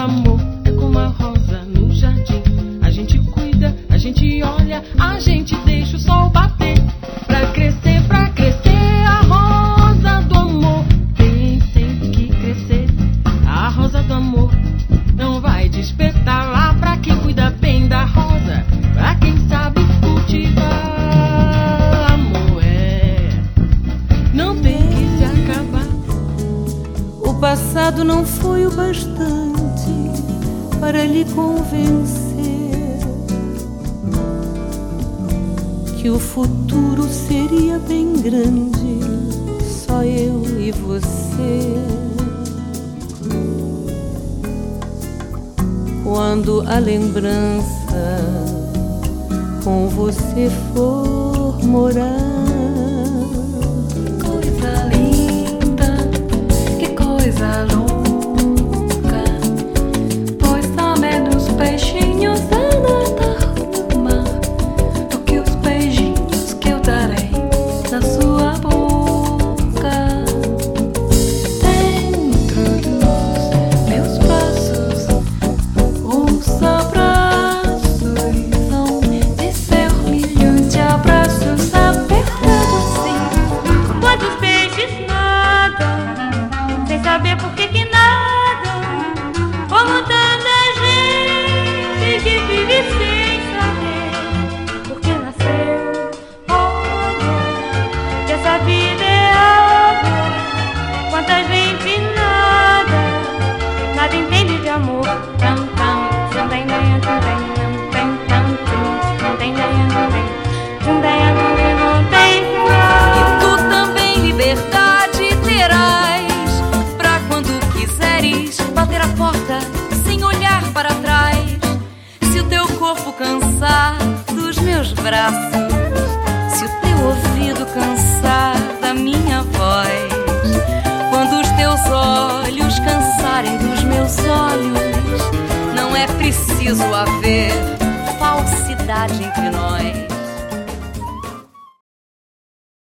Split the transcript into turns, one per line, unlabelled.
amor é como a rosa no jardim. A gente cuida, a gente olha, a gente deixa o sol bater. Pra crescer, a rosa do amor tem que crescer. A rosa do amor não vai despertar lá pra quem cuida bem da rosa, pra quem sabe cultivar. Amor não tem que se acabar.
O passado não foi o bastante para lhe convencer que o futuro seria bem grande, só eu e você. Quando a lembrança com você for morar,
coisa linda, que coisa louca, pois há menos peixinhos a nadar no mar do que os beijinhos que eu darei na sua boca. Dentro dos meus braços, os abraços vão descer milhões de abraços apertados assim.
Quantos peixes nadam sem saber por que nadam, como tanta gente que vive sem saber porque nasceu. Olha, que essa vida é água. Quanta gente nada entende de amor. Tam, tam, tam, tam, tam, tam, tam, tam, tam,
E tu também liberdade terás pra quando quiseres bater a porta sem olhar para trás. Se o teu corpo cansar dos meus braços, se o teu ouvido cansar da minha voz, quando os teus olhos cansarem dos meus olhos, não é preciso haver falsidade entre nós.